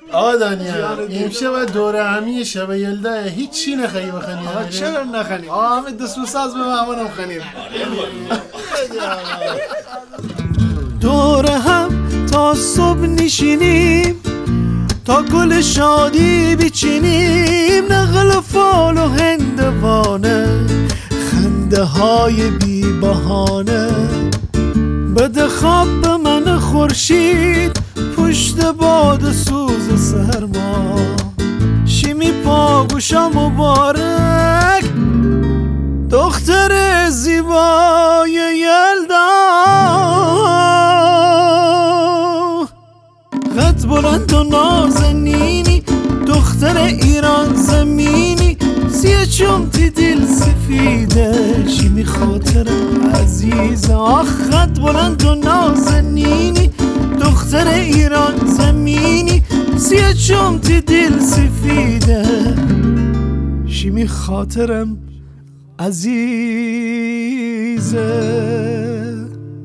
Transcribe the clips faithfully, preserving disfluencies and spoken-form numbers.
آقا دانیال امشب و دوره همی شب یلده هیچ چی نخواهی بخنی؟ آقا چرا نخنی؟ آقا همه دستور ساز به مهمانم خنیم. دوره هم تا صبح نشینیم، تا گل شادی بچینیم، نقل فال و هندوانه، خنده های بی بهانه. بده خواب به من خورشید پشت باد سوز سرما، شیمی پاگوشا مبارک دختر زیبای یلدا. قد بلند و نازنینی دختر ایران زمینی، سیه چمتی دل سفیده شیمی خاطرم عزیز. آخ قد بلند و نازنینی دختر ایران زمینی، سیه چمتی دل سفیده شیمی خاطرم عزیزه.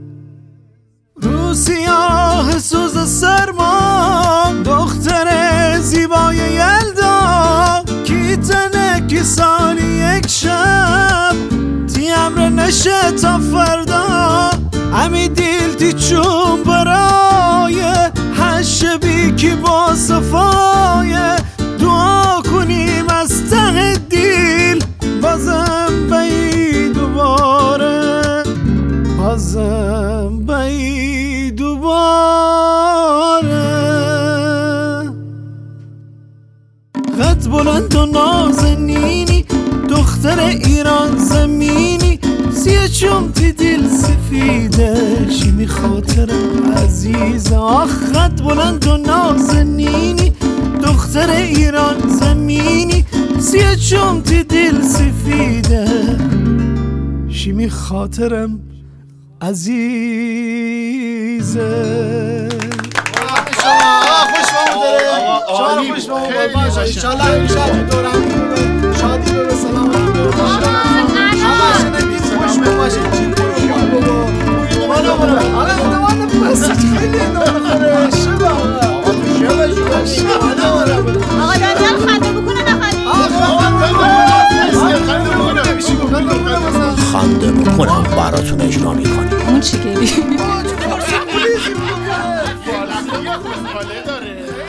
رو سیاه سوز سرما دختر زیبای یلدا، کی تنه کی سالی یک شب تی امر نشه تا فردا. امی دیل تی چون برای هشبی کی با صفای، دعا کنیم از ته دیل بازم بایی دوباره، بازم بایی دوباره. قد بلند و نازنینی دختر ایران زمینی، سیه چمتی دل سفیده شیمی خاطرم عزیز. آخ قد بلند و نازنینی دختر ایران زمینی، سیه چمتی دل سفیده شیمی خاطرم عزیزه. خوش بامون شما خوش بامون قربان شد. انشالله امشب دورم شادی به سلامتی بباشید. همه شنیدید خوش بباشید. چی برو بابا بالا برو. آقا دوان بس خیلی دوان خوره شبه آقا تو شبه شبه آقا دانیال خنده بکنه نخوانی. خنده بکنم براتون اجرا میکنیم. اون چی گری؟ داره